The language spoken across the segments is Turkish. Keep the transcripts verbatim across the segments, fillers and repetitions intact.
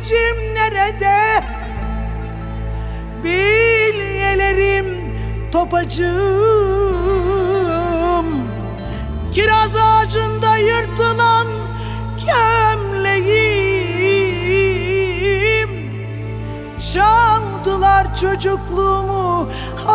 sevincim nerede? Bilyelerim topacığım, kiraz ağacında yırtılan gömleğim. Çaldılar çocukluğumu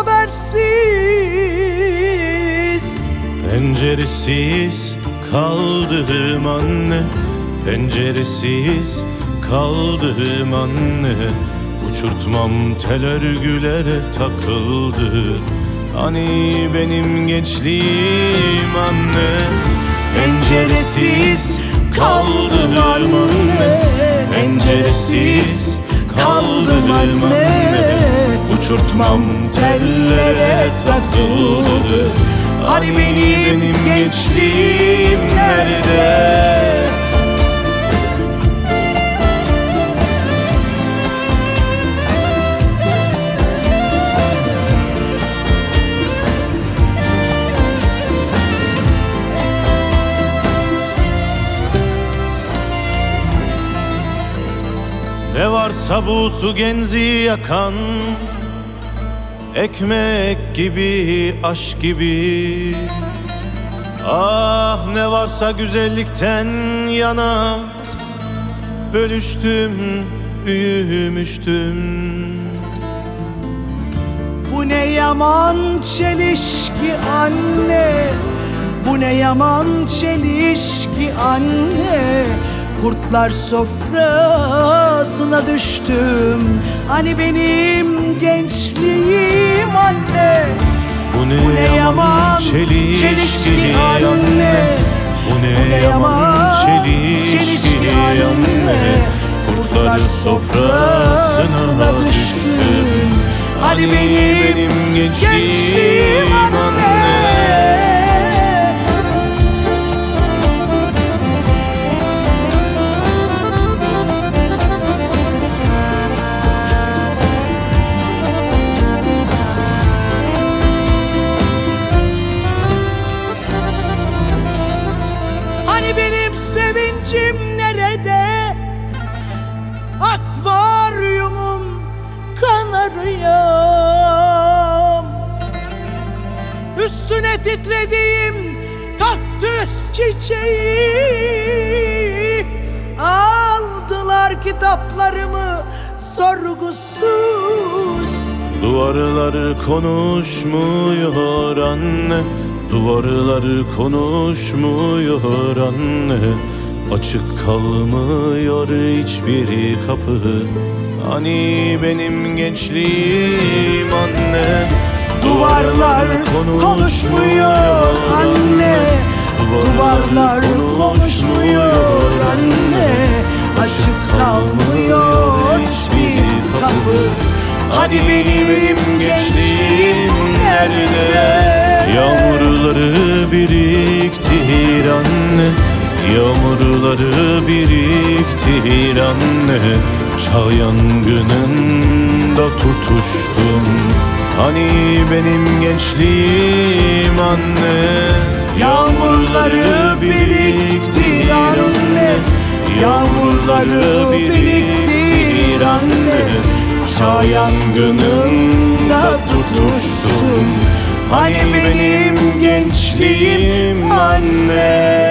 habersiz. Penceresiz kaldım anne, penceresiz kaldım anne. Uçurtmam tel örgülere takıldı, hani benim gençliğim anne. Penceresiz kaldım anne, penceresiz kaldım anne. Uçurtmam tellere takıldı, hani benim gençliğim nerede? Ne varsa bu su genzi yakan, ekmek gibi, aşk gibi. Ah ne varsa güzellikten yana, bölüştüm, büyümüştüm. Bu ne yaman çelişki anne, bu ne yaman çelişki anne. Kurtlar sofrasına düştüm, hani benim gençliğim anne. Bu ne, bu ne yaman çelişki, çelişki anne, bu ne, bu ne yaman çelişki, çelişki anne. Kurtlar sofrasına düştüm, hani benim, benim gençliğim anne. Benim sevincim nerede? Akvaryumum kanarıyam, üstüne titrediğim kaktüs çiçeği. Aldılar kitaplarımı sorgusuz. Duvarlar konuşmuyor anne, duvarlar konuşmuyor anne. Açık kalmıyor hiçbir kapı, hani benim gençliğim anne. Duvarlar konuşmuyor anne, duvarlar konuşmuyor anne. Açık kalmıyor hiçbir kapı, hani benim gençliğim nerede? Yağmurları biriktir anne, yağmurları biriktir anne. Çağ yangınında tutuştum, hani benim gençliğim anne. Yağmurları biriktir anne, yağmurları biriktir anne. Çağ yangınında tutuştum, hani benim gençliğim anne.